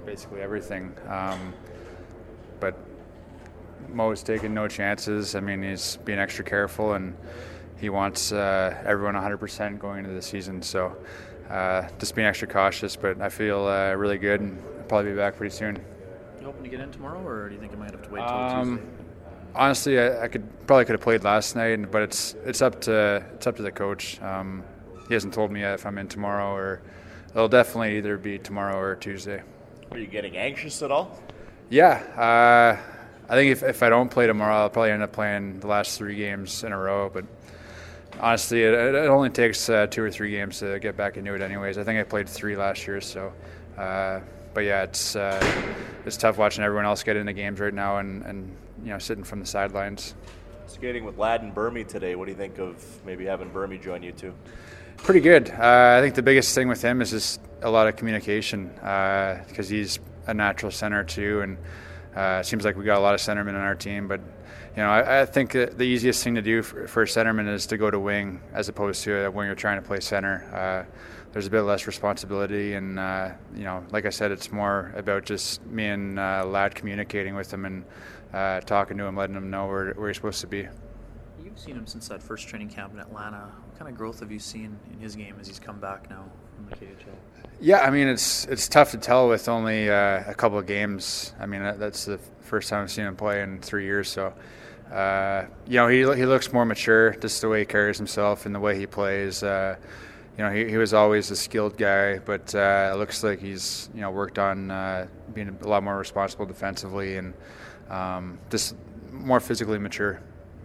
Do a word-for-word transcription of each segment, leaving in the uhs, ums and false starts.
basically everything. Um, but Mo's taking no chances. I mean, he's being extra careful, and he wants uh, everyone one hundred percent going into the season. So uh, just being extra cautious, but I feel uh, really good, and I'll probably be back pretty soon. You hoping to get in tomorrow, or do you think you might have to wait till Um, Tuesday? honestly, I, I could probably could have played last night, but it's it's up to it's up to the coach. Um, he hasn't told me yet if I'm in tomorrow, or it'll definitely either be tomorrow or Tuesday. Are you getting anxious at all? Yeah, uh, I think if if I don't play tomorrow, I'll probably end up playing the last three games in a row. But honestly, it, it only takes uh, two or three games to get back into it, anyways. I think I played three last year, so. Uh, but yeah, it's uh, it's tough watching everyone else get into games right now, and, and you know sitting from the sidelines. Skating with Ladd and Burmy today. What do you think of maybe having Burmy join you too? Pretty good. Uh, I think the biggest thing with him is just a lot of communication, because uh, he's a natural center too, and uh, it seems like we got a lot of centermen on our team. But you know, I, I think the easiest thing to do for, for a centerman is to go to wing as opposed to when you're trying to play center. Uh, there's a bit less responsibility, and uh, you know, like I said, it's more about just me and uh, Ladd communicating with him and uh, talking to him, letting him know where, where he's supposed to be. You've seen him since that first training camp in Atlanta. What kind of growth have you seen in his game as he's come back now from the K H L? Yeah, I mean, it's it's tough to tell with only uh, a couple of games. I mean, that's the first time I've seen him play in three years. So, uh, you know, he he looks more mature, just the way he carries himself and the way he plays. Uh, you know, he, he was always a skilled guy, but uh, it looks like he's, you know, worked on uh, being a lot more responsible defensively and um, just more physically mature.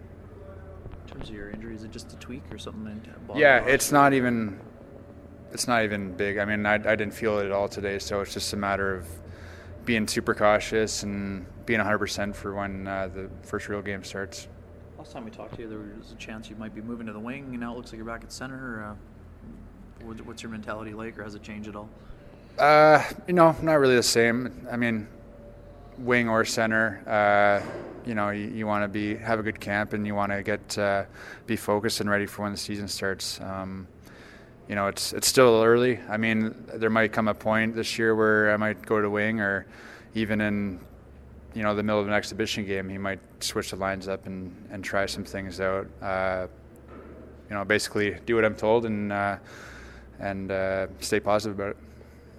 In terms of your injury, is it just a tweak or something? In yeah, it's not even it's not even big. I mean, I, I didn't feel it at all today, so it's just a matter of being super cautious and being one hundred percent for when uh, the first real game starts. Last time we talked to you, there was a chance you might be moving to the wing, and now it looks like you're back at center. Uh, what's your mentality like, or has it changed at all? Uh, you know, not really the same. I mean, wing or center, uh, you know, you, you want to be have a good camp, and you want to get uh, be focused and ready for when the season starts. Um, you know, it's it's still early. I mean, there might come a point this year where I might go to wing, or even in, you know, the middle of an exhibition game, he might switch the lines up and, and try some things out. Uh, you know, basically do what I'm told and uh, and uh, stay positive about it.